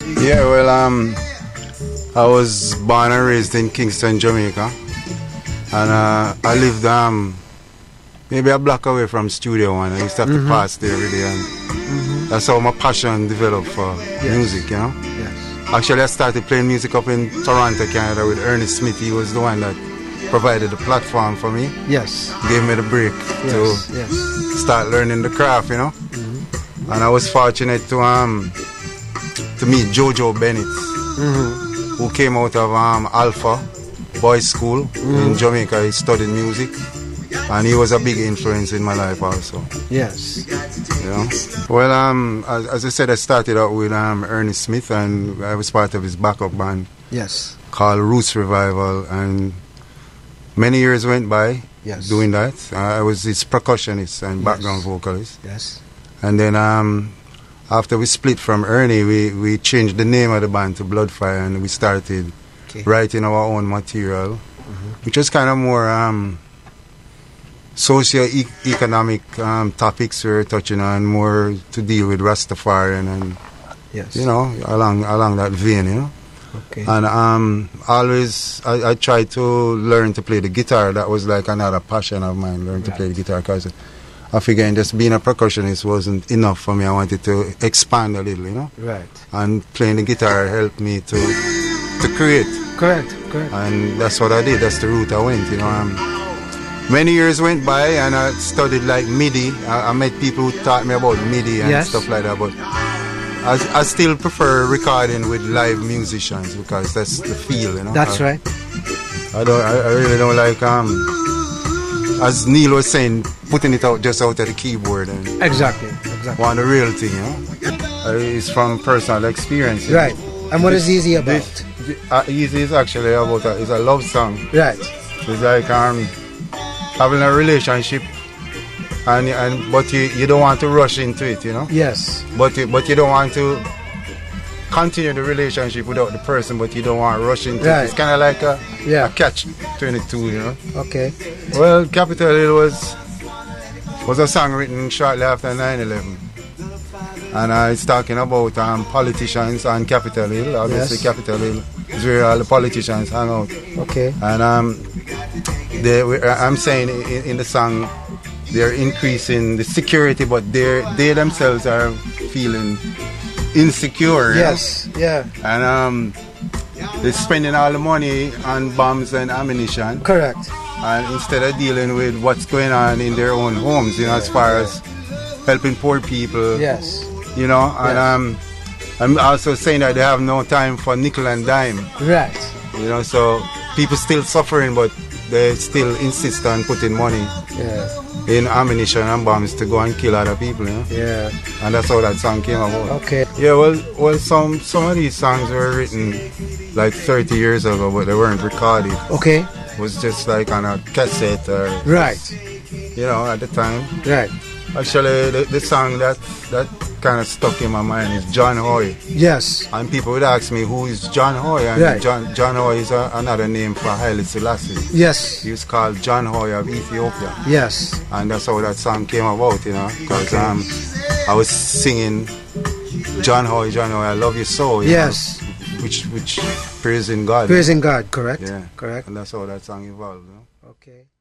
Yeah, well, I was born and raised in Kingston, Jamaica, and I lived maybe a block away from Studio One. I used to have to pass there every day, and that's how my passion developed for music, you know. Yes. Actually, I started playing music up in Toronto, Canada with Ernest Smith. He was the one that provided the platform for me. Yes. Gave me the break to start learning the craft, you know. And I was fortunate to meet Jojo Bennett, who came out of Alpha Boys School in Jamaica. He studied music, and he was a big influence in my life also. Yes. You know? Well, as I said, I started out with Ernest Smith, and I was part of his backup band. Yes. Called Roots Revival, and many years went by doing that. I was his percussionist and background vocalist. Yes. And then after we split from Ernie, we changed the name of the band to Bloodfire, and we started writing our own material, which was kind of more socio-economic topics we were touching on, more to deal with Rastafarian and, you know, along that vein, you know. Okay. And always I tried to learn to play the guitar. That was like another passion of mine, learn to play the guitar, because I figured just being a percussionist wasn't enough for me. I wanted to expand a little, you know. Right. And playing the guitar helped me to create. Correct. And that's what I did. That's the route I went, you know. Many years went by, and I studied like MIDI. I met people who taught me about MIDI and stuff like that, but I still prefer recording with live musicians, because that's the feel, you know. That's right. I really don't like as Neil was saying, putting it out just out of the keyboard and exactly want the real thing, you know. It's from personal experience, right? And what is Easy about? Easy is actually about it's a love song, right? It's like having a relationship, but you don't want to rush into it, you know. Yes. But you don't want to continue the relationship without the person, but you don't want to rush into it. It's kind of like a catch-22, you know. Okay. Well, Capitol Hill was a song written shortly after 9/11, and it's talking about politicians on Capitol Hill. Obviously, Capitol Hill is where all the politicians hang out. Okay. And I'm saying in the song, they're increasing the security, but they themselves are feeling insecure. Yes. Yeah. And they're spending all the money on bombs and ammunition. Correct. And instead of dealing with what's going on in their own homes, you know, as far as helping poor people. Yes. You know, and I'm also saying that they have no time for nickel and dime. Right. You know, so people still suffering, but they still insist on putting money in ammunition and bombs to go and kill other people, you know? Yeah. And that's how that song came about. Okay. Yeah, well, some of these songs were written like 30 years ago, but they weren't recorded. Okay. It was just like on a cassette or... Right. You know, at the time. Right. Actually, the song that kind of stuck in my mind is John Hoy. Yes. And people would ask me, who is John Hoy? And John Hoy is another name for Haile Selassie. Yes. He was called John Hoy of Ethiopia. Yes. And that's how that song came about, you know, because I was singing John Hoy, I love you so. You know, which praising God. Praising God, correct? Yeah. Correct. And that's how that song evolved, you know? Okay.